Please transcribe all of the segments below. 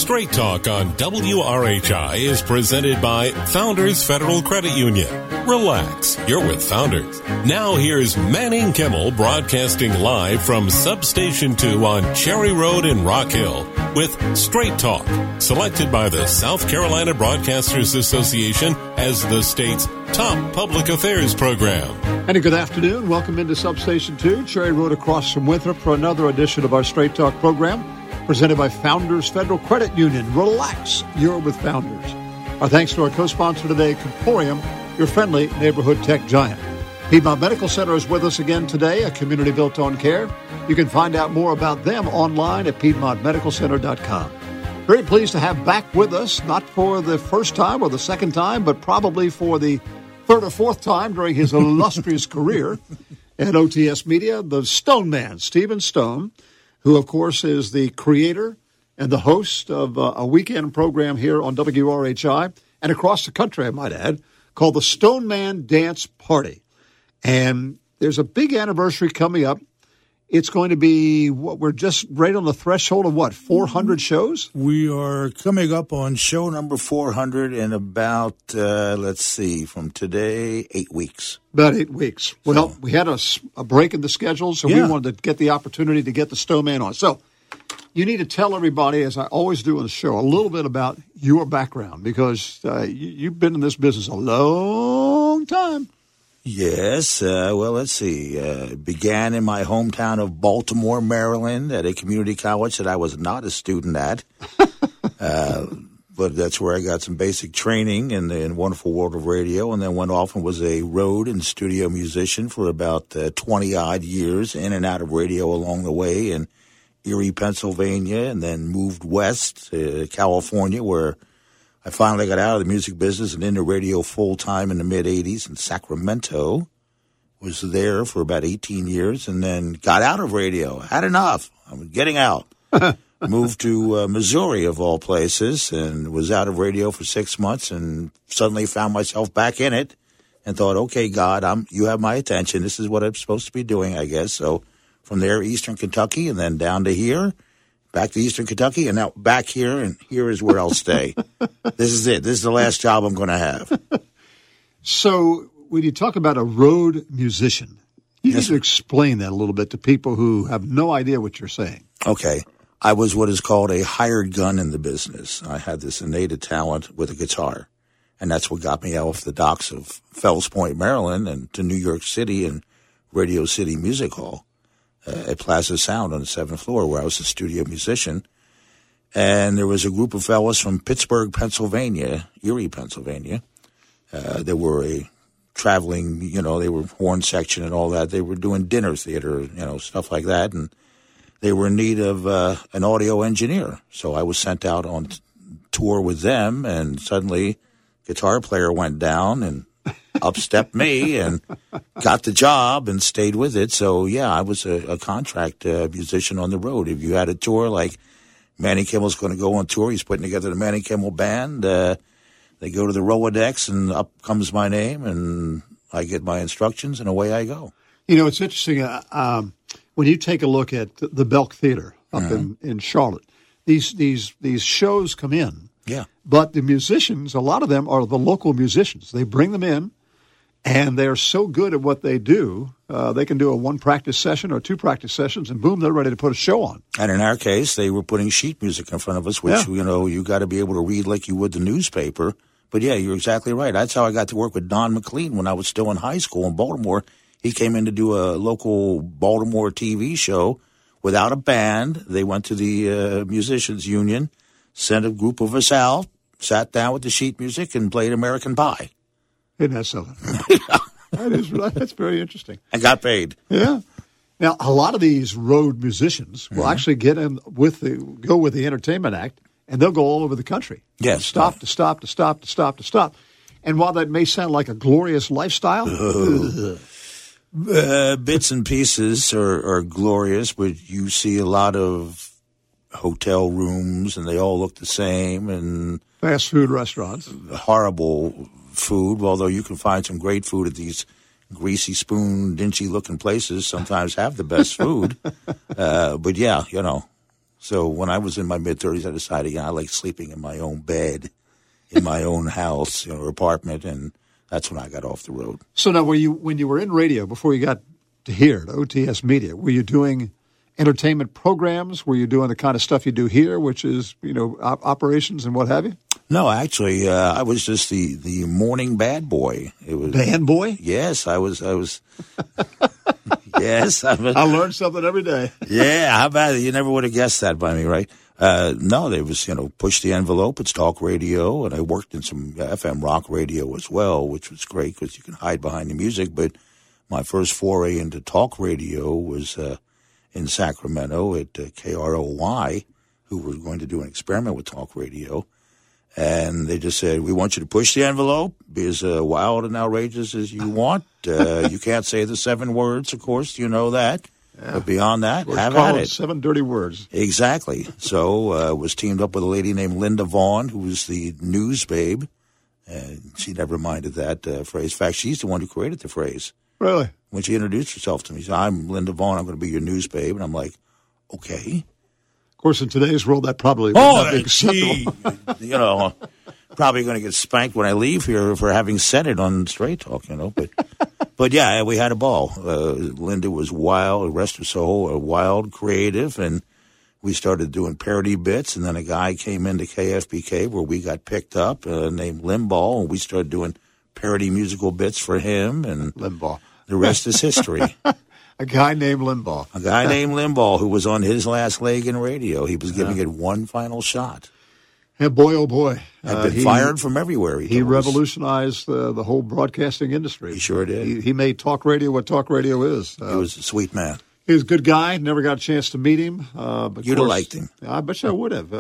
Straight Talk on WRHI is presented by Founders Federal Credit Union. Relax, you're with Founders. Now here's Manning Kimmel broadcasting live from Substation 2 on Cherry Road in Rock Hill with Straight Talk, selected by the South Carolina Broadcasters Association as the state's top public affairs program. And a good afternoon. Welcome into Substation 2, Cherry Road across from Winthrop for another edition of our Straight Talk program, presented by Founders Federal Credit Union. Relax, you're with Founders. Our thanks to our co-sponsor today, Comporium, your friendly neighborhood tech giant. Piedmont Medical Center is with us again today, a community built on care. You can find out more about them online at PiedmontMedicalCenter.com. Very pleased to have back with us, not for the first time or the second time, but probably for the third or fourth time during his illustrious career at OTS Media, the Stone Man, Stephen Stone, who, of course, is the creator and the host of a weekend program here on WRHI and across the country, I might add, called the Stone Man Dance Party. And there's a big anniversary coming up. It's going to be, we're just right on the threshold of 400 shows? We are coming up on show number 400 in about, from today, 8 weeks. About 8 weeks. Well, we had a break in the schedule, so we wanted to get the opportunity to get the Stone Man on. So you need to tell everybody, as I always do on the show, a little bit about your background, because you've been in this business a long time. Yes. Began in my hometown of Baltimore, Maryland, at a community college that I was not a student at. But that's where I got some basic training in the wonderful world of radio, and then went off and was a road and studio musician for about 20-odd years, in and out of radio along the way in Erie, Pennsylvania, and then moved west to California, where I finally got out of the music business and into radio full-time in the mid-'80s in Sacramento. Was there for about 18 years and then got out of radio. Had enough. I'm getting out. Moved to Missouri, of all places, and was out of radio for 6 months and suddenly found myself back in it and thought, okay, God, you have my attention. This is what I'm supposed to be doing, I guess. So from there, Eastern Kentucky, and then down to here. Back to Eastern Kentucky, and now back here, and here is where I'll stay. This is it. This is the last job I'm going to have. So when you talk about a road musician, you need to explain that a little bit to people who have no idea what you're saying. Okay. I was what is called a hired gun in the business. I had this innate talent with a guitar, and that's what got me off the docks of Fells Point, Maryland, and to New York City and Radio City Music Hall. At Plaza Sound on the 7th floor, where I was a studio musician. And there was a group of fellas from Pittsburgh, Pennsylvania, Erie, Pennsylvania. They were a traveling, they were horn section and all that. They were doing dinner theater, stuff like that. And they were in need of an audio engineer. So I was sent out on tour with them, and suddenly guitar player went down, and up stepped me and got the job and stayed with it. So, yeah, I was a contract musician on the road. If you had a tour like Manny Kimmel's going to go on tour, he's putting together the Manny Kimmel Band. They go to the Rolodex, and up comes my name, and I get my instructions, and away I go. It's interesting. When you take a look at the Belk Theater up in Charlotte, these shows come in. Yeah. But the musicians, a lot of them are the local musicians. They bring them in, and they're so good at what they do, they can do a 1 practice session or 2 practice sessions, and boom, they're ready to put a show on. And in our case, they were putting sheet music in front of us, which, you got to be able to read like you would the newspaper. But, yeah, you're exactly right. That's how I got to work with Don McLean when I was still in high school in Baltimore. He came in to do a local Baltimore TV show without a band. They went to the Musicians Union, sent a group of us out, sat down with the sheet music, and played American Pie. Isn't that something? That's very interesting. And got paid. Yeah. Now, a lot of these road musicians will actually get in go with the Entertainment Act, and they'll go all over the country. Yes. Stop. And while that may sound like a glorious lifestyle, bits and pieces are glorious, but you see a lot of hotel rooms, and they all look the same, and fast food restaurants. Horrible food, although you can find some great food at these greasy spoon, dingy-looking places. Sometimes have the best food. But, yeah, So when I was in my mid-30s, I decided, I like sleeping in my own bed, in my own house, or apartment, and that's when I got off the road. So now, when you were in radio, before you got to here at OTS Media, were you doing entertainment programs? Were you doing the kind of stuff you do here, which is, operations and what have you? No, actually, I was just the morning bad boy. It was band boy? Yes, I was. Yes, I learned something every day. Yeah, how about it? You never would have guessed that by me, right? No, there was, push the envelope. It's talk radio, and I worked in some FM rock radio as well, which was great because you can hide behind the music. But my first foray into talk radio was in Sacramento at KROY, who were going to do an experiment with talk radio. And they just said, we want you to push the envelope, be as wild and outrageous as you want. You can't say the 7 words, of course, you know that. Yeah. But beyond that, have at it. 7 dirty words. Exactly. So was teamed up with a lady named Linda Vaughn, who was the news babe. And she never minded that phrase. In fact, she's the one who created the phrase. Really? When she introduced herself to me, she said, I'm Linda Vaughn, I'm going to be your news babe. And I'm like, okay. Of course, in today's world, that probably would not be acceptable. Probably going to get spanked when I leave here for having said it on Straight Talk, But yeah, we had a ball. Linda was wild, rest her soul, wild, creative, and we started doing parody bits. And then a guy came into KFBK where we got picked up named Limbaugh, and we started doing parody musical bits for him. And Limbaugh. The rest is history. A guy named Limbaugh. A guy named Limbaugh who was on his last leg in radio. He was giving it one final shot. And boy, oh boy. Had been fired from everywhere. He revolutionized the whole broadcasting industry. He sure did. He made talk radio what talk radio is. He was a sweet man. He was a good guy. Never got a chance to meet him. But you'd have liked him. I bet you I would have.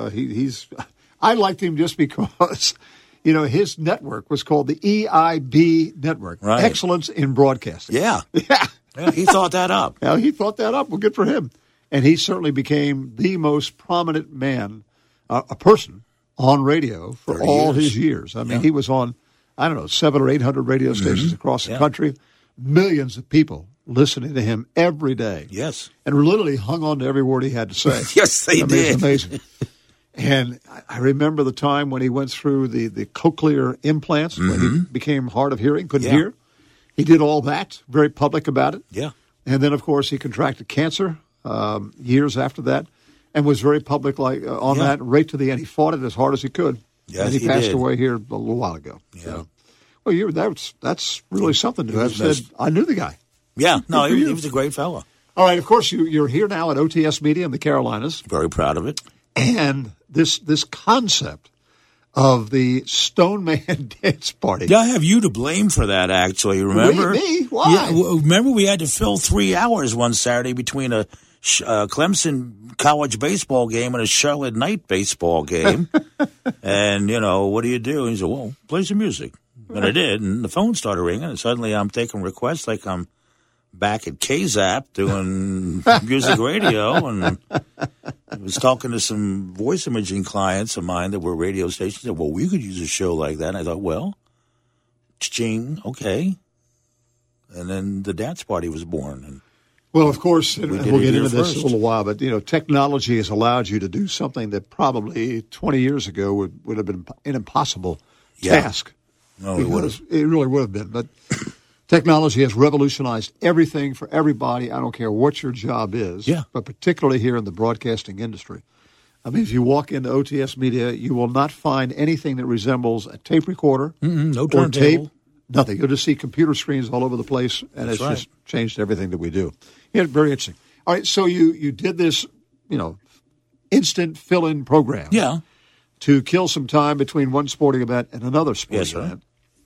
I liked him just because, his network was called the EIB Network. Right. Excellence in Broadcasting. Yeah. Yeah, he thought that up. Yeah, he thought that up. Well, good for him. And he certainly became the most prominent man, a person on radio for all his years. I mean, he was on, 700 or 800 radio stations across the country. Millions of people listening to him every day. Yes. And literally hung on to every word he had to say. Yes, they did. It's amazing. And I remember the time when he went through the cochlear implants, when he became hard of hearing, couldn't hear. He did all that, very public about it. Yeah. And then, of course, he contracted cancer years after that and was very public on that right to the end. He fought it as hard as he could. Yes, and he passed did. away here a little while ago. Yeah. So, well, that's really something to have said. I knew the guy. Yeah. No, he was a great fellow. All right. Of course, you're here now at OTS Media in the Carolinas. Very proud of it. And this concept of the Stone Man Dance Party. Yeah, I have you to blame for that, actually. Remember? Me? Why? Yeah, remember we had to fill 3 hours one Saturday between a Clemson college baseball game and a Charlotte Knight baseball game. And, what do you do? And he said, well, play some music. And I did, and the phone started ringing, and suddenly I'm taking requests like I'm back at KZAP doing music radio, and I was talking to some voice imaging clients of mine that were radio stations. Said, well, we could use a show like that. And I thought, well, ching, okay. And then the dance party was born. And well, of course, we'll get into this first. in a little while, but, technology has allowed you to do something that probably 20 years ago would have been an impossible task. No, it would have. It really would have been, but technology has revolutionized everything for everybody. I don't care what your job is, but particularly here in the broadcasting industry. I mean, if you walk into OTS Media, you will not find anything that resembles a tape recorder no or tape, turntable. nothing. You'll just see computer screens all over the place, and it's just changed everything that we do. Yeah, very interesting. All right, so you did this, instant fill-in program. Yeah. To kill some time between one sporting event and another sporting event.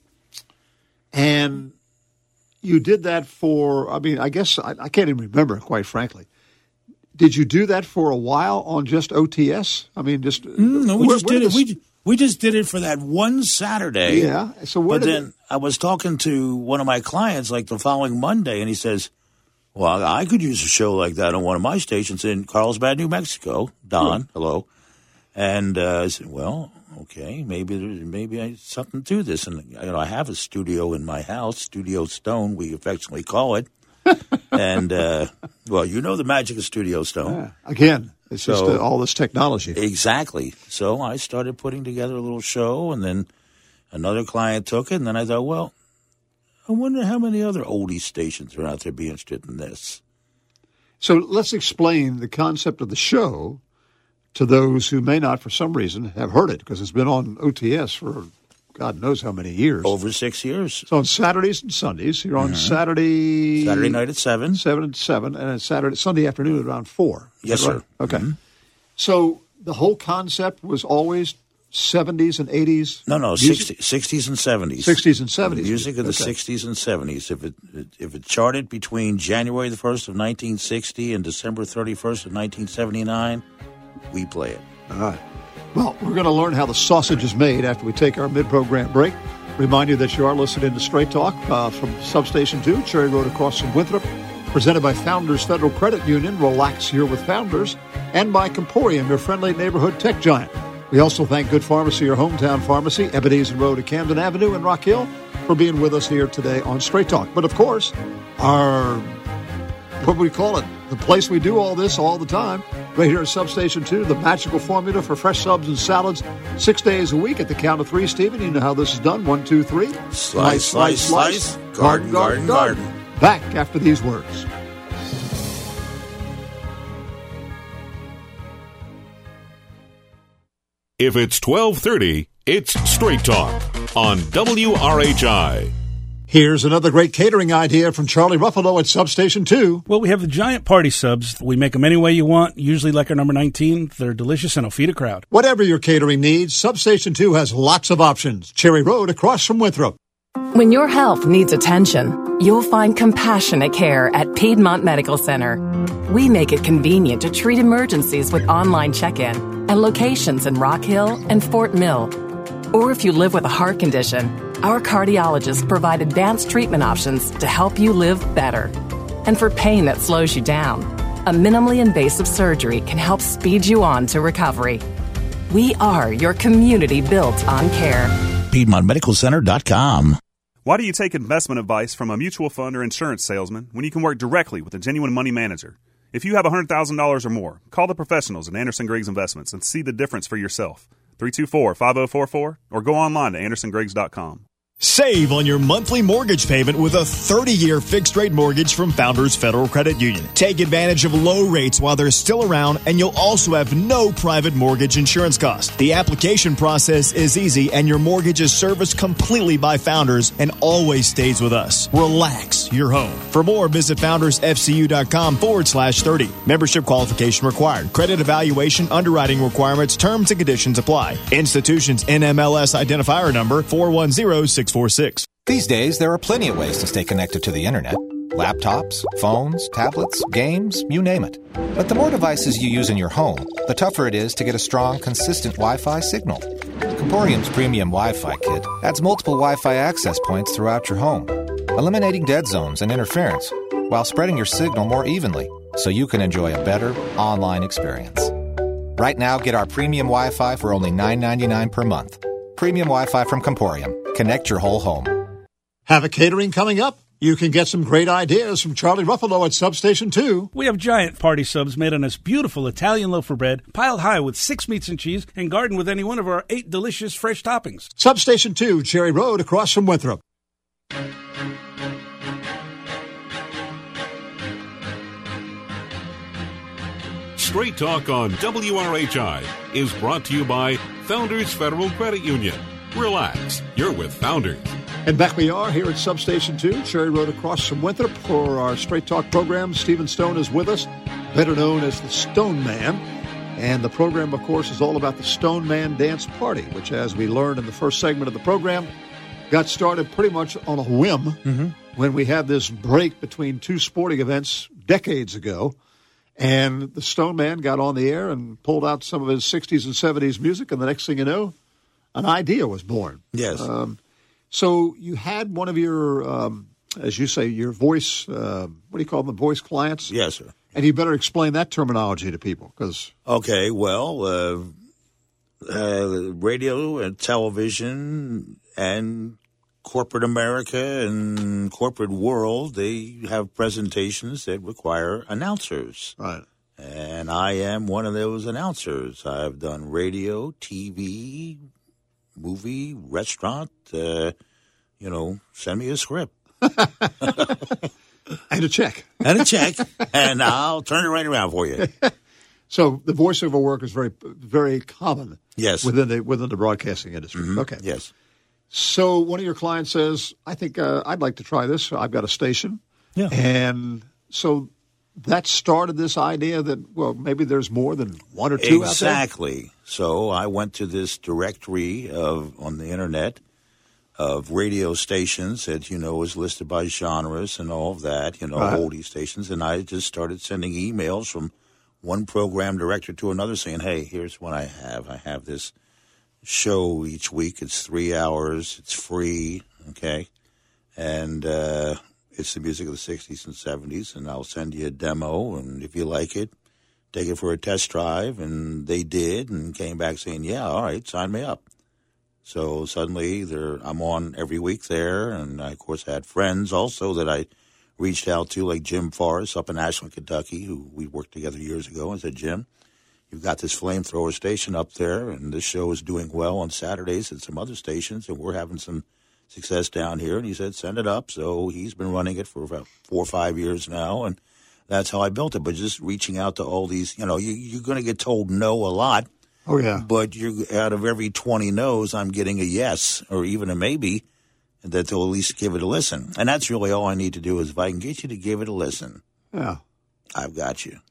And you did that for, I guess, I can't even remember, quite frankly. Did you do that for a while on just OTS? I mean, just... No, we just did it. We just did it for that one Saturday. Yeah. So I was talking to one of my clients like the following Monday, and he says, well, I could use a show like that on one of my stations in Carlsbad, New Mexico. Don, hello. And I said, well, okay, maybe I something to this. And, I have a studio in my house, Studio Stone, we affectionately call it. And, well, the magic of Studio Stone. Again, It's just all this technology. Exactly. So I started putting together a little show, and then another client took it, and then I thought, well, I wonder how many other oldie stations are out there be interested in this. So let's explain the concept of the show to those who may not, for some reason, have heard it, because it's been on OTS for God knows how many years. Over 6 years. So on Saturdays and Sundays. You're on Saturday night at 7. 7 and then Sunday afternoon at around 4. Yes, right? sir. Okay. Mm-hmm. So the whole concept was always 70s and 80s? No, 60s and 70s. 60s and 70s. Music of the 60s and 70s. If it charted between January the 1st of 1960 and December 31st of 1979, we play it. All right. Well, we're going to learn how the sausage is made after we take our mid-program break. Remind you that you are listening to Straight Talk from Substation 2, Cherry Road across from Winthrop, presented by Founders Federal Credit Union, Relax Here with Founders, and by Comporium, your friendly neighborhood tech giant. We also thank Good Pharmacy, your hometown pharmacy, Ebenezer Road at Camden Avenue in Rock Hill, for being with us here today on Straight Talk. But, of course, what we call it, the place we do all this all the time, right here at Substation 2, the magical formula for fresh subs and salads 6 days a week at the count of 3, Stephen. You know how this is done. 1, 2, 3. Slice, slice, slice. Garden, garden, garden. Back after these words. If it's 12:30, it's Straight Talk on WRHI. Here's another great catering idea from Charlie Ruffalo at Substation 2. Well, we have the giant party subs. We make them any way you want, usually like our number 19. They're delicious and will feed a crowd. Whatever your catering needs, Substation 2 has lots of options. Cherry Road across from Winthrop. When your health needs attention, you'll find compassionate care at Piedmont Medical Center. We make it convenient to treat emergencies with online check-in and locations in Rock Hill and Fort Mill. Or if you live with a heart condition, our cardiologists provide advanced treatment options to help you live better. And for pain that slows you down, a minimally invasive surgery can help speed you on to recovery. We are your community built on care. PiedmontMedicalCenter.com. Why do you take investment advice from a mutual fund or insurance salesman when you can work directly with a genuine money manager? If you have $100,000 or more, call the professionals at Anderson Griggs Investments and see the difference for yourself. 324-5044 or go online to andersongriggs.com. Save on your monthly mortgage payment with a 30-year fixed-rate mortgage from Founders Federal Credit Union. Take advantage of low rates while they're still around, and you'll also have no private mortgage insurance costs. The application process is easy, and your mortgage is serviced completely by Founders and always stays with us. Relax your home. For more, visit foundersfcu.com/30. Membership qualification required. Credit evaluation, underwriting requirements, terms and conditions apply. Institution's NMLS identifier number 410646. These days, there are plenty of ways to stay connected to the internet. Laptops, phones, tablets, games, you name it. But the more devices you use in your home, the tougher it is to get a strong, consistent Wi-Fi signal. Comporium's premium Wi-Fi kit adds multiple Wi-Fi access points throughout your home, eliminating dead zones and interference, while spreading your signal more evenly, so you can enjoy a better online experience. Right now, get our premium Wi-Fi for only $9.99 per month. Premium Wi-Fi from Comporium. Connect your whole home. Have a catering coming up? You can get some great ideas from Charlie Ruffalo at Substation 2. We have giant party subs made on this beautiful Italian loaf of bread, piled high with 6 meats and cheese, and garnished with any one of our 8 delicious fresh toppings. Substation 2, Cherry Road, across from Winthrop. Straight Talk on WRHI is brought to you by Founders Federal Credit Union. Relax, you're with Founders. And back we are here at Substation 2, Cherry Road across from Winthrop for our Straight Talk program. Stephen Stone is with us, better known as the Stone Man. And the program, of course, is all about the Stone Man Dance Party, which, as we learned in the first segment of the program, got started pretty much on a whim when we had this break between two sporting events decades ago. And the Stone Man got on the air and pulled out some of his 60s and 70s music, and the next thing you know, an idea was born. Yes. So you had one of your, as you say, your voice, what do you call them, voice clients? Yes, sir. And you better explain that terminology to people. Okay, well, radio and television and corporate America and corporate world, they have presentations that require announcers. Right. And I am one of those announcers. I've done radio, TV, movie, restaurant. Send me a script. And a check. And I'll turn it right around for you. So the voiceover work is very, very common. Yes. Within the broadcasting industry. Mm-hmm. Okay. Yes. So one of your clients says, I think I'd like to try this. I've got a station. Yeah. And so that started this idea that, well, maybe there's more than one or two out there? Exactly. So I went to this directory on the Internet of radio stations that, is listed by genres and all of that, oldie stations. And I just started sending emails from one program director to another saying, hey, here's what I have. I have this show each week. It's 3 hours. It's free. Okay. And it's the music of the 60s and 70s. And I'll send you a demo. And if you like it, take it for a test drive. And they did and came back saying, yeah, all right, sign me up. So suddenly I'm on every week there. And I, of course, had friends also that I reached out to, like Jim Forrest up in Ashland, Kentucky, who we worked together years ago. I said, Jim, you've got this flamethrower station up there, and this show is doing well on Saturdays at some other stations, and we're having some success down here. And he said, send it up. So he's been running it for about 4 or 5 years now, and that's how I built it. But just reaching out to all these, you're going to get told no a lot. Oh, yeah. But out of every 20 no's, I'm getting a yes or even a maybe, that they'll at least give it a listen. And that's really all I need to do is if I can get you to give it a listen, yeah, I've got you.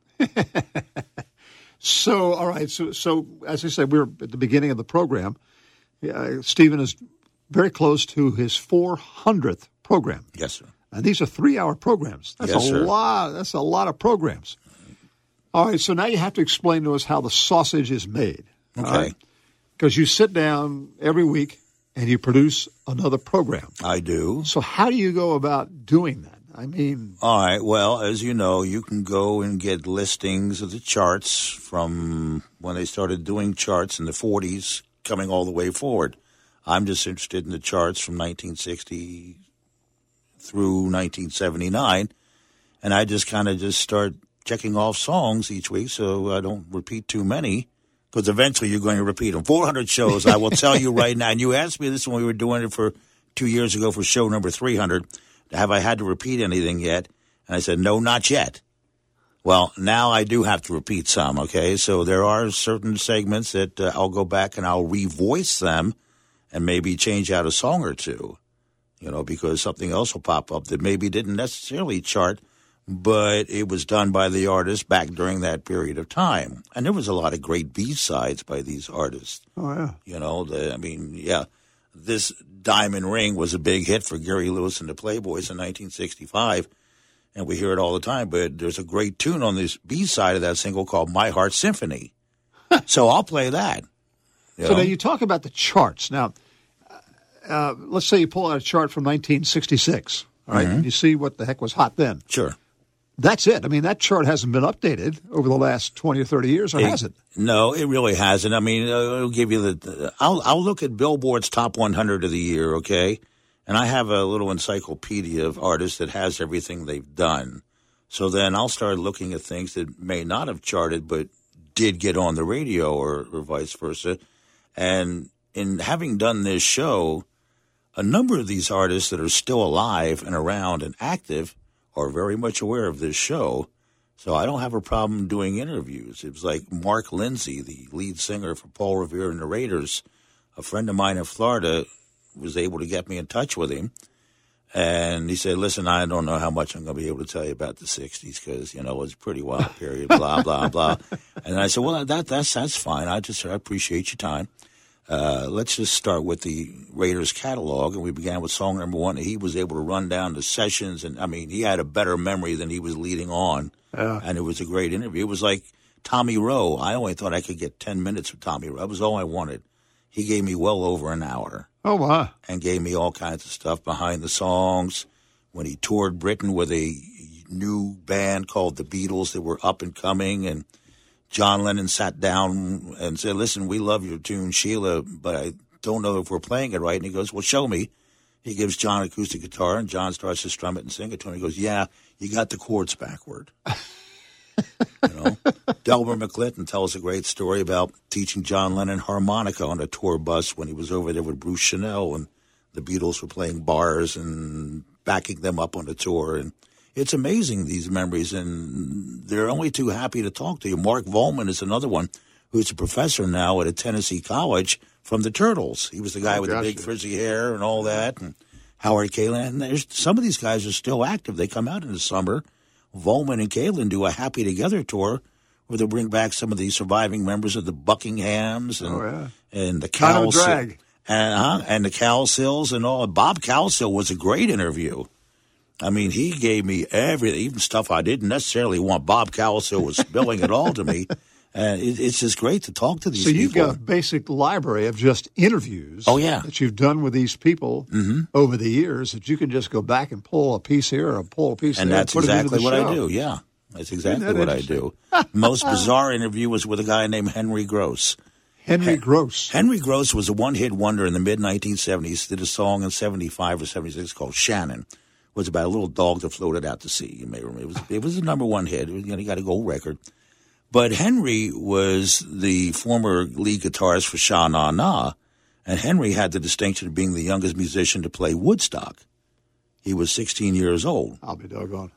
So, all right. So as I said, we're at the beginning of the program. Stephen is very close to his 400th program. Yes, sir. And these are 3-hour programs. That's yes, sir. That's a lot of programs. All right. So now you have to explain to us how the sausage is made. Okay. Because you sit down every week and you produce another program. I do. So how do you go about doing that? I mean... All right. Well, as you know, you can go and get listings of the charts from when they started doing charts in the 40s coming all the way forward. I'm just interested in the charts from 1960 through 1979, and I just kind of start checking off songs each week so I don't repeat too many. Because eventually you're going to repeat them. 400 shows, I will tell you right now. And you asked me this when we were doing it for 2 years ago for show number 300. Have I had to repeat anything yet? And I said, no, not yet. Well, now I do have to repeat some, okay? So there are certain segments that I'll go back and I'll revoice them and maybe change out a song or two, because something else will pop up that maybe didn't necessarily chart, but it was done by the artist back during that period of time. And there was a lot of great B-sides by these artists. Oh, yeah. This Diamond Ring was a big hit for Gary Lewis and the Playboys in 1965, and we hear it all the time. But there's a great tune on this B-side of that single called My Heart Symphony. So I'll play that. So now you talk about the charts. Now, let's say you pull out a chart from 1966, all right, and you see what the heck was hot then. Sure. That's it. I mean, that chart hasn't been updated over the last 20 or 30 years, or has it? No, it really hasn't. I mean, it'll give you I'll look at Billboard's top 100 of the year, okay? And I have a little encyclopedia of artists that has everything they've done. So then I'll start looking at things that may not have charted but did get on the radio or vice versa. And in having done this show, a number of these artists that are still alive and around and active are very much aware of this show, so I don't have a problem doing interviews. It was like Mark Lindsay, the lead singer for Paul Revere and the Raiders. A friend of mine in Florida was able to get me in touch with him, and he said, listen, I don't know how much I'm going to be able to tell you about the 60s because, it was a pretty wild period, blah, blah, blah. And I said, well, that's fine. I appreciate your time. Let's just start with the Raiders catalog, and we began with song number 1. And he was able to run down the sessions, and he had a better memory than he was leading on, and it was a great interview. It was like Tommy Rowe. I only thought I could get 10 minutes with Tommy Rowe. That was all I wanted. He gave me well over an hour. Oh, wow. And gave me all kinds of stuff behind the songs. When he toured Britain with a new band called the Beatles that were up and coming, and John Lennon sat down and said, listen, we love your tune, Sheila, but I don't know if we're playing it right. And he goes, well, show me. He gives John an acoustic guitar, and John starts to strum it and sing it to him. He goes, yeah, you got the chords backward. Delbert McClinton tells a great story about teaching John Lennon harmonica on a tour bus when he was over there with Bruce Chanel, and the Beatles were playing bars and backing them up on the tour. And it's amazing, these memories, and they're only too happy to talk to you. Mark Volman is another one who's a professor now at a Tennessee college from the Turtles. He was the guy with the big frizzy hair and all that, and Howard Kaylan. And some of these guys are still active. They come out in the summer. Volman and Kaylan do a Happy Together tour where they bring back some of the surviving members of the Buckinghams and the Cowsills. Kind of drag. And the Cowsills and all. Bob Cowsill was a great interview. I mean, he gave me everything, even stuff I didn't necessarily want. Bob Cowsill was spilling it all to me. It's just great to talk to these people. So you've got a basic library of just interviews that you've done with these people over the years that you can just go back and pull a piece here or pull a piece there. And that's exactly what I do, yeah. That's exactly what I do. Most bizarre interview was with a guy named Henry Gross. Henry Gross. Henry Gross was a one-hit wonder in the mid-1970s. Did a song in 75 or 76 called Shannon. It was about a little dog that floated out to sea. You may remember. It was a number one hit. He got a gold record. But Henry was the former lead guitarist for Sha Na Na, and Henry had the distinction of being the youngest musician to play Woodstock. He was 16 years old. I'll be doggone.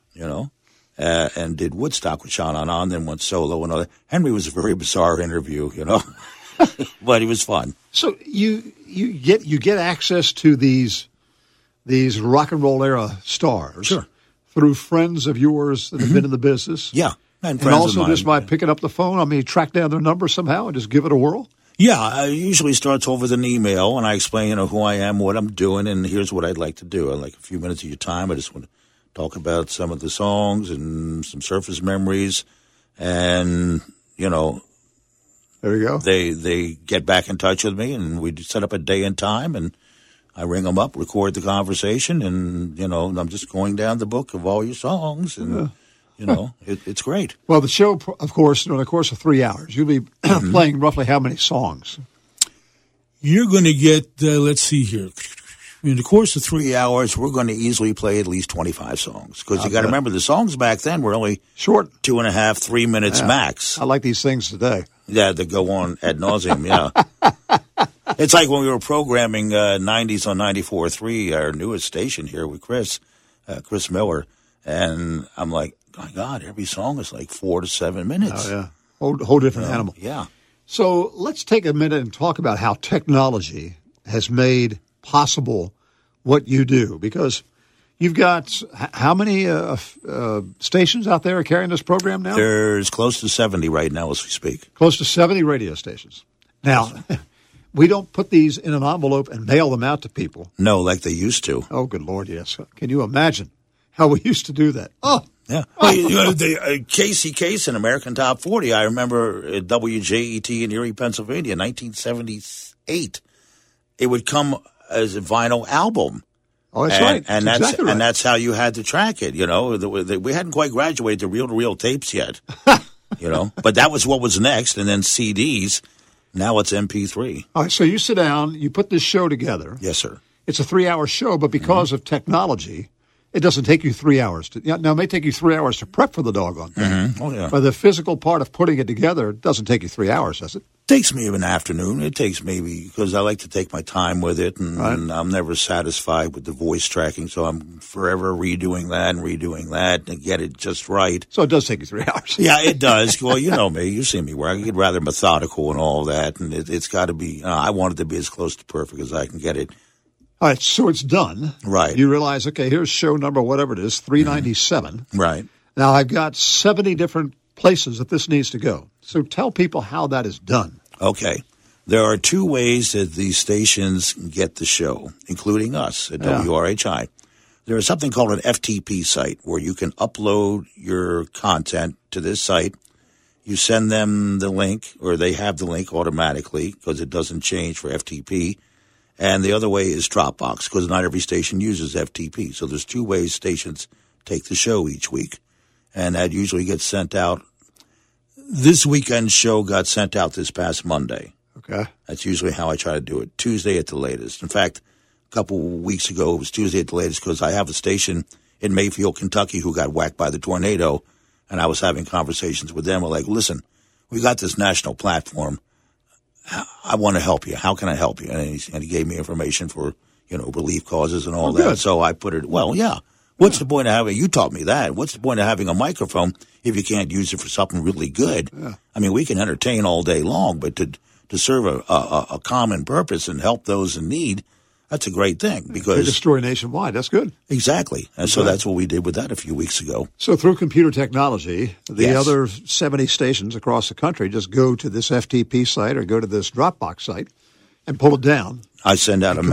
And did Woodstock with Sha Na Na and then went solo and all that. Henry was a very bizarre interview, but he was fun. So you get access to these rock and roll era stars through friends of yours that have been in the business. Yeah. And also just by picking up the phone, track down their number somehow and just give it a whirl? Yeah, it usually starts off with an email, and I explain, who I am, what I'm doing, and here's what I'd like to do. I'd like a few minutes of your time. I just want to talk about some of the songs and some surface memories. And, there you go. They get back in touch with me, and we set up a day and time, and I ring them up, record the conversation, and, I'm just going down the book of all your songs, and... it's great. Well, the show, of course, in the course of 3 hours, you'll be playing roughly how many songs? You're going to get, let's see here. In the course of 3 hours, we're going to easily play at least 25 songs. Because you got to remember, the songs back then were only short, 2.5, 3 minutes max. I like these things today. Yeah, they go on ad nauseum, It's like when we were programming 90s on 94.3, our newest station here with Chris Miller. And I'm like, my God, every song is like 4 to 7 minutes. Oh, yeah. Whole different animal. Yeah. So let's take a minute and talk about how technology has made possible what you do. Because you've got how many stations out there carrying this program now? There's close to 70 right now as we speak. Close to 70 radio stations. Now, we don't put these in an envelope and mail them out to people. No, like they used to. Oh, good Lord, yes. Can you imagine how we used to do that? Oh, yeah. Well, Casey Kasem, American Top 40. I remember at WJET in Erie, Pennsylvania, 1978. It would come as a vinyl album. Oh, that's right. And that's exactly right. And that's how you had to track it. We hadn't quite graduated to reel-to-reel tapes yet. But that was what was next. And then CDs. Now it's MP3. All right. So you sit down. You put this show together. Yes, sir. It's a 3-hour show, but because of technology, it doesn't take you 3 hours now, it may take you 3 hours to prep for the doggone thing. Mm-hmm. Oh, yeah. But the physical part of putting it together doesn't take you 3 hours, does it? It takes me an afternoon. It takes maybe, because I like to take my time with it, and I'm never satisfied with the voice tracking, so I'm forever redoing that and get it just right. So it does take you 3 hours. Yeah, it does. Well, you know me. You see me where I get rather methodical and all that, and it's got to be, I want it to be as close to perfect as I can get it. All right, so it's done. Right. You realize, okay, here's show number, whatever it is, 397. Mm-hmm. Right. Now, I've got 70 different places that this needs to go. So tell people how that is done. Okay. There are 2 ways that these stations get the show, including us at WRHI. There is something called an FTP site where you can upload your content to this site. You send them the link, or they have the link automatically because it doesn't change for FTP. And the other way is Dropbox, because not every station uses FTP. So there's 2 ways stations take the show each week. And that usually gets sent out. This weekend's show got sent out this past Monday. Okay. That's usually how I try to do it, Tuesday at the latest. In fact, a couple weeks ago, it was Tuesday at the latest because I have a station in Mayfield, Kentucky, who got whacked by the tornado. And I was having conversations with them. We're like, listen, we got this national platform. I want to help you. How can I help you? And he gave me information for, relief causes and all that. Good. So I put it, what's the point of having, you taught me that. What's the point of having a microphone if you can't use it for something really good? Yeah. I mean, we can entertain all day long, but to serve a common purpose and help those in need, that's a great thing. Because big story nationwide. That's good. Exactly. And so that's what we did with that a few weeks ago. So through computer technology, the other 70 stations across the country just go to this FTP site or go to this Dropbox site and pull it down. I send out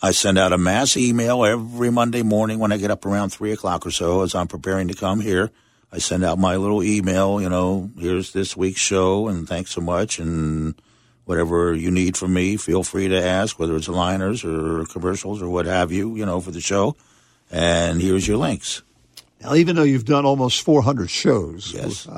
a mass email every Monday morning when I get up around 3 o'clock or so as I'm preparing to come here. I send out my little email, here's this week's show and thanks so much, and whatever you need from me, feel free to ask, whether it's liners or commercials or what have you, for the show. And here's your links. Now, even though you've done almost 400 shows, yes,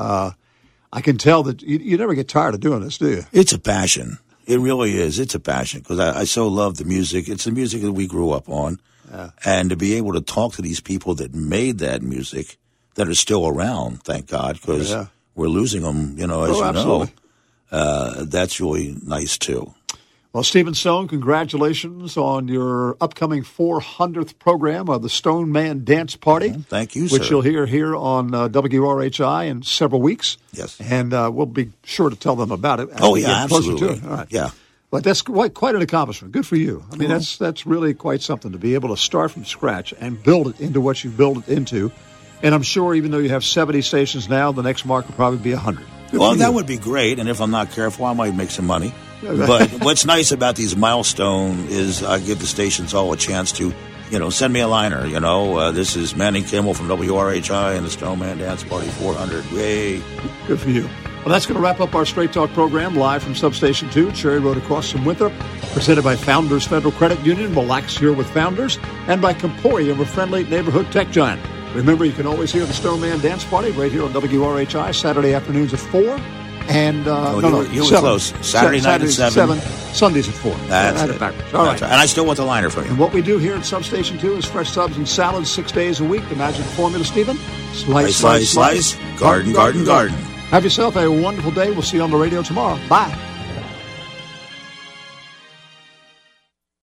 I can tell that you never get tired of doing this, do you? It's a passion. It really is. It's a passion because I so love the music. It's the music that we grew up on. Yeah. And to be able to talk to these people that made that music that are still around, thank God, because we're losing them, as absolutely. That's really nice, too. Well, Stephen Stone, congratulations on your upcoming 400th program of the Stone Man Dance Party. Thank you, sir. Which you'll hear here on WRHI in several weeks. Yes. And we'll be sure to tell them about it. Oh, yeah, absolutely. To it. All right. Yeah. But that's quite an accomplishment. Good for you. I mean, that's really quite something to be able to start from scratch and build it into what you build it into. And I'm sure even though you have 70 stations now, the next mark will probably be 100. Well, that would be great, and if I'm not careful, I might make some money. But what's nice about these milestones is I give the stations all a chance to, send me a liner. This is Manning Kimmel from WRHI and the Stone Man Dance Party 400. Yay. Good for you. Well, that's going to wrap up our Straight Talk program live from Substation 2, Cherry Road across from Winthrop, presented by Founders Federal Credit Union. Relax here with Founders, and by Comporium, a friendly neighborhood tech giant. Remember, you can always hear the Stone Man Dance Party right here on WRHI, Saturday afternoons at 4. And, you were close. Saturday night at 7. Sundays at 4. That's it. All right. And I still want the liner from you. And what we do here at Substation 2 is fresh subs and salads 6 days a week. The magic formula, Stephen? Slice. Garden. Have yourself a wonderful day. We'll see you on the radio tomorrow. Bye.